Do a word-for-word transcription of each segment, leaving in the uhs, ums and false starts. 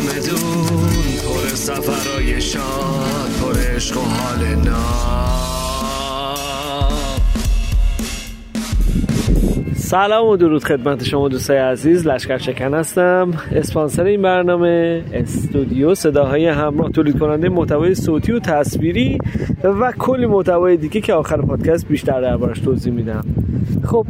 چمدون پر سفرهای شاد، پر عشق و حال ناب. سلام و درود خدمت شما دوستای عزیز، لشکر شکن هستم. اسپانسر این برنامه استودیو صداهای همراه، تولید کننده محتوای صوتی و تصویری و کلی محتوای دیگه که آخر پادکست بیشتر دربارش توضیح میدم. خب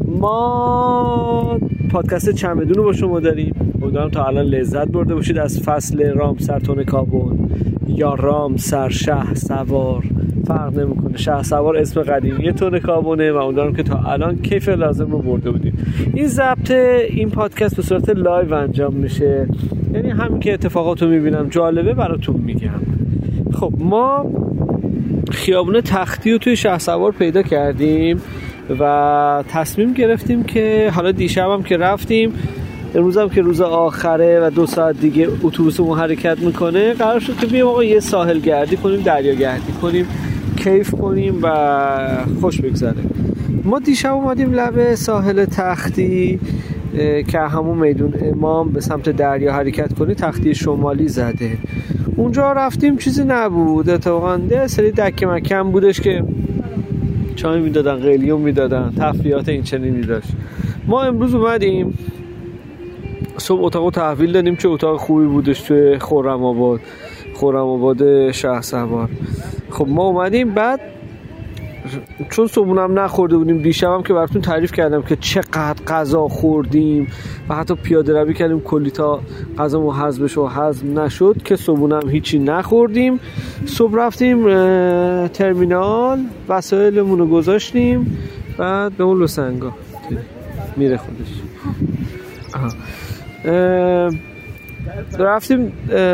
ما پادکست چمدون رو با شما داریم. امیدوارم تا الان لذت برده باشید از فصل رامسر تن کابون یا رامسر شه سوار، فرق نمیکنه. شه سوار اسم قدیمی تن کابونه و امیدوارم که تا الان کیف لازم رو برده بودید. این ضبط این پادکست به صورت لایو انجام میشه، یعنی همین که اتفاقات رو میبینم جالبه براتون میگم. خب ما خیابون تختی رو توی شه سوار پیدا کردیم و تصمیم گرفتیم که حالا دیشب هم که رفتیم، امروز هم که روز آخره و دو ساعت دیگه اتوبوسمون حرکت میکنه، قرار شد که بیایم آقا یه ساحل گردی کنیم، دریا گردی کنیم، کیف کنیم و خوش بگذره. ما دیشب اومدیم لب ساحل تختی که همون میدون امام به سمت دریا حرکت کنی، تختی شمالی زده. اونجا رفتیم چیزی نبود، اتفاقا یه سری دکه مکم بودش که چای میدادن، قلیون میدادن، تفریحات این چنینی داشت. ما امروز اومدیم صبح اتاقو تحویل دادیم، چه اتاق خوبی بودش توی خرم آباد، خرم آباد شه سوار. خب ما اومدیم، بعد چون صبحونم نخورده بودیم، دیشبم که براتون تعریف کردم که چقدر غذا خوردیم و حتی پیاده روی کردیم کلی تا غذامون هضم بشه و هضم نشد که صبحونم هیچی نخوردیم. صبح رفتیم ترمینال، وسایلمون رو گذاشتیم، بعد به اون لوسنگا میره خودش. آها. رفتیم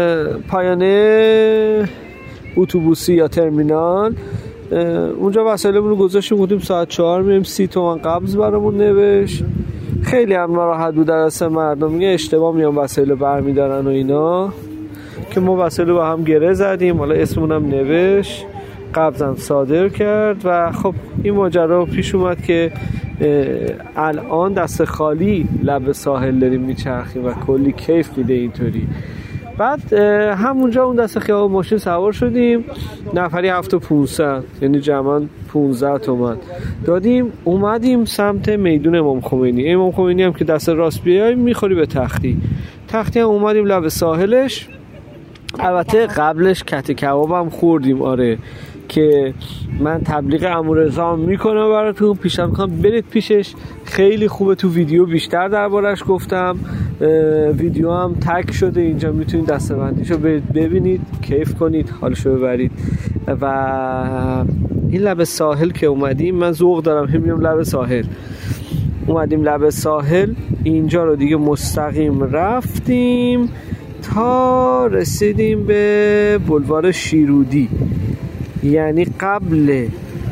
پایانه اتوبوسی یا ترمینال، اونجا وسایلمون رو گذاشتیم، گفتیم ساعت چهار میریم. سی تومن قبض برامون نوشت. خیلی هم ناراحت بود دست مردم، میگه اشتباه میان وسایل برمیدارن و اینا، که ما وسایل با هم گره زدیم، حالا اسمون هم نوشت، قبضم صادر کرد و خب این ماجرا پیش اومد که الان دست خالی لب ساحل داریم میچرخیم و کلی کیف میده اینطوری. بعد همونجا اون دست خیابون ماشین سوار شدیم، نفری هفت و پونصد، یعنی جمعاً پونزده تومن دادیم، اومدیم سمت میدون امام خمینی. امام خمینی هم که دست راست بیای میخوری به تختی. تختی هم اومدیم لب ساحلش. البته قبلش کته کباب هم خوردیم، آره، که من تبلیغ عمورضا میکنم براتون، پیشم میکنم برید پیشش، خیلی خوبه. تو ویدیو بیشتر دربارش گفتم، ویدیو هم تگ شده اینجا، میتونید دستبندیشو برید ببینید، کیف کنید، حالشو ببرید. و این لب ساحل که اومدیم، من ذوق دارم هم میام لب ساحل. اومدیم لب ساحل، اینجا رو دیگه مستقیم رفتیم تا رسیدیم به بولوار شیرودی، یعنی قبل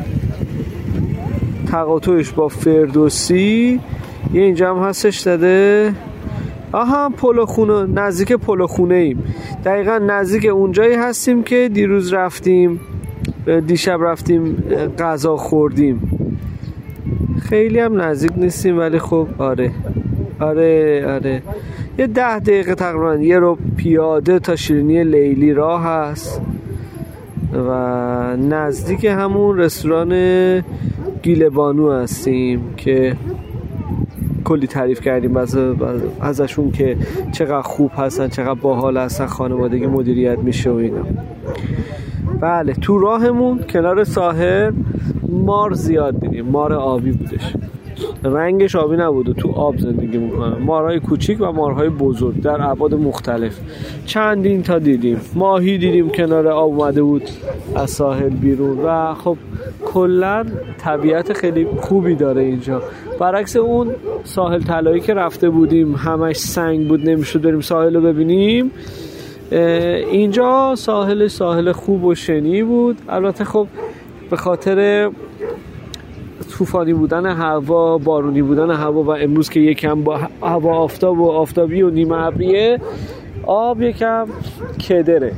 تقاطعش با فردوسی. یه اینجا هم هستش داده، آها پلوخونه، نزدیک پلوخونه ایم، دقیقا نزدیک اونجایی هستیم که دیروز رفتیم، دیشب رفتیم غذا خوردیم. خیلی هم نزدیک نیستیم ولی خب آره آره آره یه ده دقیقه تقریبا، یه رو پیاده تا شیرینی لیلی راه هست و نزدیک همون رستوران گیل بانو هستیم که کلی تعریف کردیم از ازشون که چقدر خوب هستن، چقدر باحال هستن، خانوادگی مدیریت میشه و اینا. بله، تو راهمون کنار ساحل مار زیاد دیدیم، مار آبی بودش، رنگش آبی نبود، تو آب زندگی میکنن، مارهای کوچیک و مارهای بزرگ در ابعاد مختلف. چندین تا دیدیم، ماهی دیدیم کنار آب اومده بود از ساحل بیرون و خب کلا طبیعت خیلی خوبی داره اینجا، برعکس اون ساحل طلایی که رفته بودیم همش سنگ بود، نمیشد بریم ساحل رو ببینیم. اینجا ساحل ساحل خوب و شنی بود. البته خب به خاطر طوفانی بودن هوا، بارونی بودن هوا و امروز که یکم با هوا آفتاب و آفتابی و نیمه ابریه، آب یکم کدره.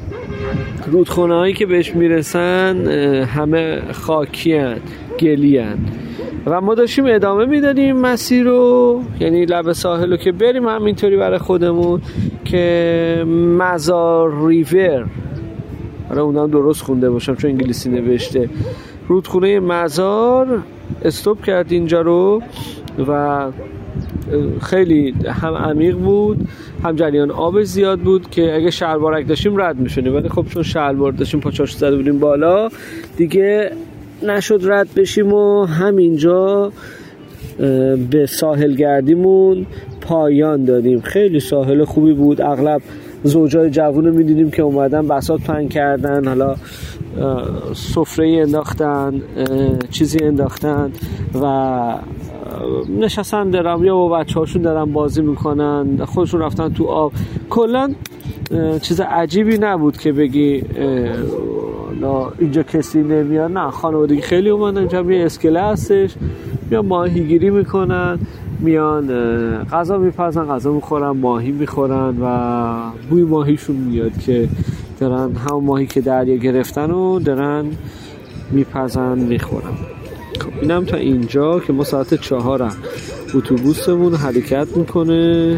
رودخونه هایی که بهش میرسن همه خاکی هن، گلی هن و ما داشتیم ادامه میدادیم مسیر رو، یعنی لب ساحل رو که بریم همینطوری برای خودمون که مزار ریور، حالا اونم درست خونده باشم چون انگلیسی نوشته، رودخونه مزار استوب کرد اینجا رو و خیلی هم عمیق بود هم جریان آب زیاد بود که اگه شلوارک داشتیم رد میشونیم، ولی خب چون شلوار داشتیم پاچاش زده بودیم بالا دیگه نشد رد بشیم و همینجا به ساحل گردیمون پایان دادیم. خیلی ساحل خوبی بود، اغلب زوجای جوون رو میدیدیم که اومدن بساط پهن کردن، حالا سفره انداختن، چیزی انداختن و نشستن درم یا با بچه هاشون درم بازی میکنن، خودشون رفتن تو آب. کلن چیز عجیبی نبود که بگی اینجا کسی نمیاد، نه، خانوادگی خیلی اومدن اینجا. یه اسکله هستش، میان ماهیگیری میکنن، میان غذا میپزن، غذا میخورن، ماهی میخورن و بوی ماهیشون میاد که دارن همون ماهی که دریا گرفتن و دارن میپزن میخورن. خب اینم تا اینجا که ما ساعت چهارم اتوبوسمون حرکت میکنه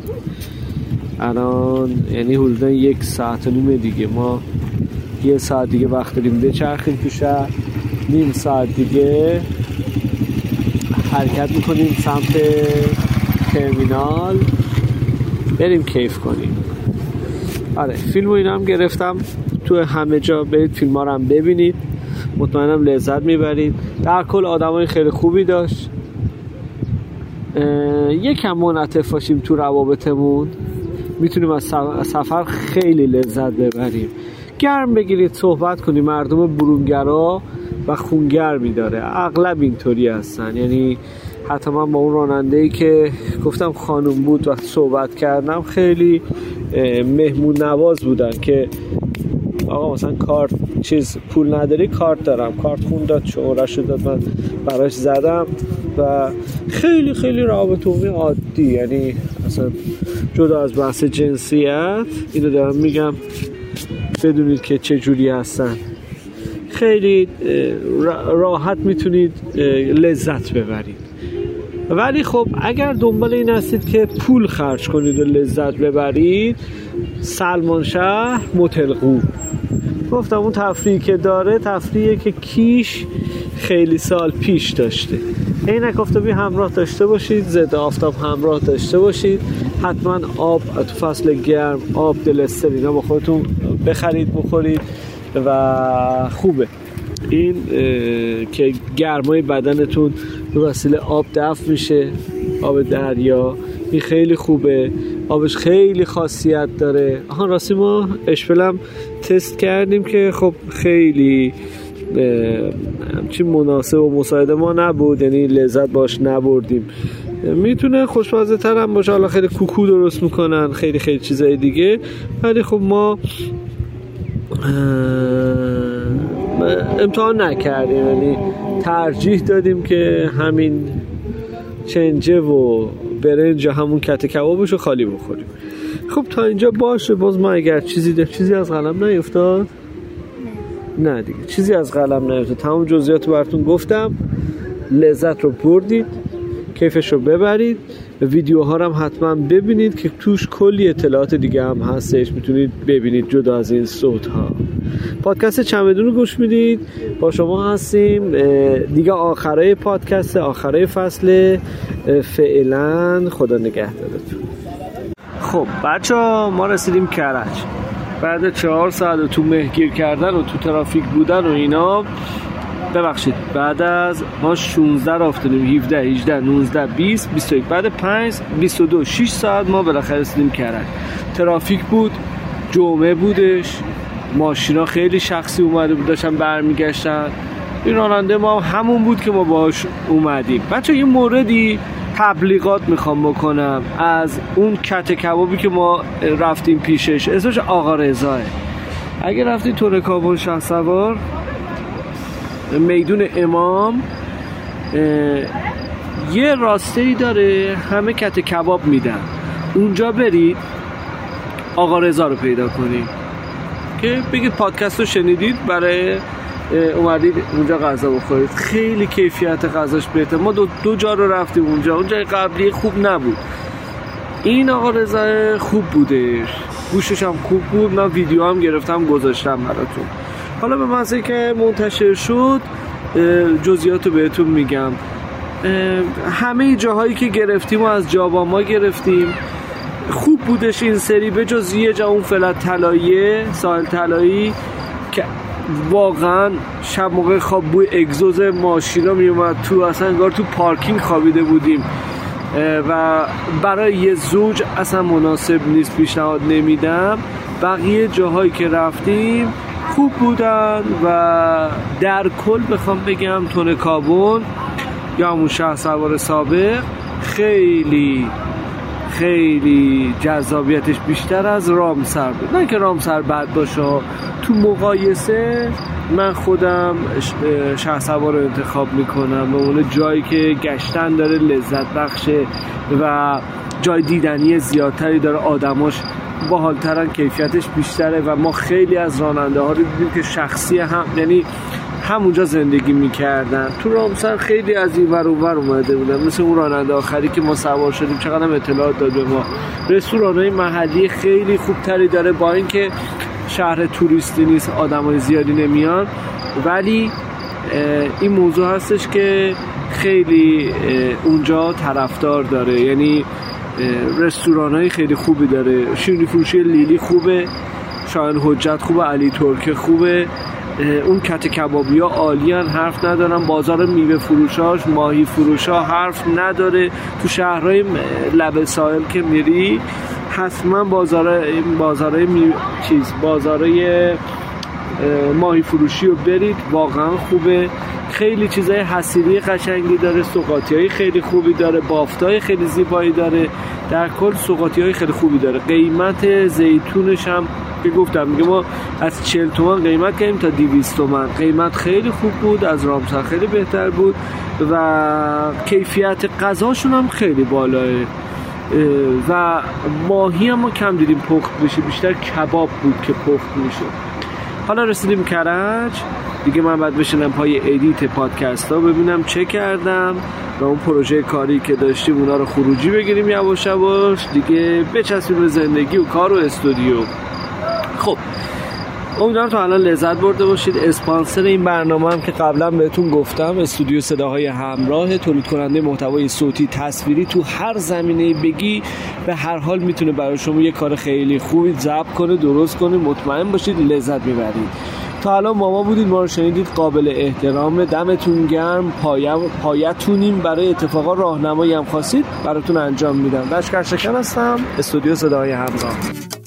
الان، یعنی حدودا یک ساعت و نیم دیگه. ما یه ساعت دیگه وقت داریم بچرخیم تو شهر، نیم ساعت دیگه حرکت میکنیم سمت ترمینال بریم کیف کنیم. آره فیلم و اینا هم گرفتم تو همه جا، برید فیلم ها رو هم ببینید، مطمئنم لذت میبرید. در کل آدمای خیلی خوبی داشت. یکم منعطف باشیم تو روابطمون، میتونیم از سفر خیلی لذت ببریم. گرم بگیرید، صحبت کنید. مردم برونگرا و خونگرمی داره، اغلب اینطوری هستن. یعنی حتی من با اون راننده‌ای که گفتم خانوم بود و صحبت کردم خیلی مهمون نواز بودن که آقا مثلا کارت چیز پول نداری، کارت دارم، کارت خون داد، شماره‌شو داد، من براش زدم و خیلی خیلی رابطه عمومی عادی. یعنی اصلا جدا از بحث جنسیت اینو دارم میگم بدونید که چه جوری هستن. خیلی راحت میتونید لذت ببرید. ولی خب اگر دنبال این هستید که پول خرج کنید و لذت ببرید، سلمان شهر موتل قو. گفتم اون تفریحی که داره تفریحیه که کیش خیلی سال پیش داشته. عینک آفتابی همراه داشته باشید، ضد آفتاب همراه داشته باشید، حتما آب تو فصل گرم، آب دلستر اینا با خودتون بخرید بخورید و خوبه این که گرمای بدنتون به وسیله آب دفع میشه. آب دریا این خیلی خوبه، آبش خیلی خاصیت داره. آها راستی ما اشپلم تست کردیم که خب خیلی همچین مناسب و مساعد ما نبود، یعنی لذت باش نبردیم. میتونه خوشمزه تر هم باشه، حالا خیلی کوکو درست میکنن، خیلی خیلی چیزای دیگه، ولی خب ما امتحان نکردیم، یعنی ترجیح دادیم که همین چنجه و برنج همون کته کبابشو خالی بخوریم. خب تا اینجا باشه. باز ما اگر چیزی ده چیزی از قلم نیفتاد نه, نه دیگه چیزی از قلم نیفتاد، تمام جزئیات رو براتون گفتم. لذت رو بردید، کیفش رو ببرید. ویدیوها رو هم حتما ببینید که توش کلی اطلاعات دیگه هم هستش، میتونید ببینید جدا از این صوت ها. پادکست چمدون رو گوش میدید، با شما هستیم دیگه. آخرای پادکست، آخرای فصل. فعلا خدا نگهدارتون. خب بچه ها ما رسیدیم کرج بعد چهار ساعت تو مهگیر کردن و تو ترافیک بودن و اینا. ببخشید بعد از ما شانزده رفتیم، هفده هجده نوزده بیست بیست و یک، بعد پنج بیست و دو شش ساعت ما بالاخره رسیدیم کرج. ترافیک بود، جمعه بودش، ماشینا خیلی شخصی اومده بود داشتن برمیگشتن. این راننده ما همون بود که ما باهاش اومدیم. بچه یه موردی تبلیغات میخوام بکنم از اون کته کبابی که ما رفتیم پیشش، اسمش آقا رضاه. اگه رفتید تور کابل شهسوار میدون امام، یه راسته‌ای داره همه کته کباب میدن، اونجا برید آقا رضا رو پیدا کنید که بگید پادکست رو شنیدید، برای اومدید اونجا غذا بخورید. خیلی کیفیت غذاش بهتر. ما دو, دو جا رو رفتیم اونجا، اونجا قبلی خوب نبود، این آقا رضا خوب بودش، گوشش هم خوب بود، من ویدیو هم گرفتم گذاشتم براتون. حالا به محض که منتشر شد جزئیات رو بهتون میگم. همه جاهایی که گرفتیم و از جاباما گرفتیم، خوب بودش این سری، به جز یه جا اون فلت طلاییه، ساحل طلایی که واقعا شب موقع خواب بوی اگزوز ماشینا میومد تو، اصلا انگار تو پارکینگ خوابیده بودیم و برای یه زوج اصلا مناسب نیست، پیشنهاد نمیدم. بقیه جاهایی که رفتیم خوب بودن و در کل بخوام بگم تون کابون یا همون شهسوار سابق خیلی خیلی جذابیتش بیشتر از رامسر بود. نه که رامسر بد باشه، تو مقایسه من خودم شهسوار رو انتخاب میکنم، به اون جایی که گشتن داره لذت بخشه و جای دیدنی زیادتری داره، آدماش باحال‌ترن، کیفیتش بیشتره و ما خیلی از راننده ها رو دیدیم که شخصی هم، یعنی همونجا زندگی میکردن. تو رامسر خیلی از این ور اون ور اومده بودن، مثل اون راننده آخری که ما سوار شدیم چقدر هم اطلاعات داد به ما. رستوران‌های محلی خیلی خوبتری داره، با اینکه شهر توریستی نیست، آدمای زیادی نمیان، ولی این موضوع هستش که خیلی اونجا طرفدار داره، یعنی رستوران‌های خیلی خوبی داره. شیرینی فروشی لیلی خوبه، شاهین حجت خوبه، علی ترک خوبه، اون کت کبابی ها عالیان، حرف ندارم. بازار میوه فروشاش، ماهی فروشا حرف نداره. تو شهرهای لب ساحل که میری حتما بازار بازارهای می... چیز بازارهای ماهی فروشی رو برید، واقعا خوبه. خیلی چیزای حصیری قشنگی داره، سوغاتی‌های خیلی خوبی داره، بافتای خیلی زیبایی داره، در کل سوغاتی‌های خیلی خوبی داره. قیمت زیتونش هم که گفتم میگه ما از چهل تومن قیمت کردیم تا دویست تومن. قیمت خیلی خوب بود، از رامسر خیلی بهتر بود و کیفیت غذاشون هم خیلی بالاه و ماهی هم ما کم دیدیم پخت بشه، بیشتر کباب بود که پخت میشه. حالا رسیدیم کرج دیگه، من بعد بشینم پای ادیت پادکست ها ببینم چه کردم و اون پروژه کاری که داشتیم اونا رو خروجی بگیریم یواش یواش دیگه، بچسبیم به زندگی و کار و استودیو. خب امیدوارم تا الان لذت برده باشید. اسپانسر این برنامه هم که قبلا بهتون گفتم، استودیو صداهای همراه، تولید کننده محتوای صوتی تصویری تو هر زمینه بگی به هر حال میتونه برای شما یه کار خیلی خوبی ضبط کنه، درست کنه، مطمئن باشید لذت میبرید. تا الان ماما بودید، ما رو شنیدید، قابل احترام، دمتون گرم، پایه پایتونیم، برای اتفاقا راهنمایی هم خواستید براتون انجام میدم. لشکر شکن هستم، استودیو صداهای همراه.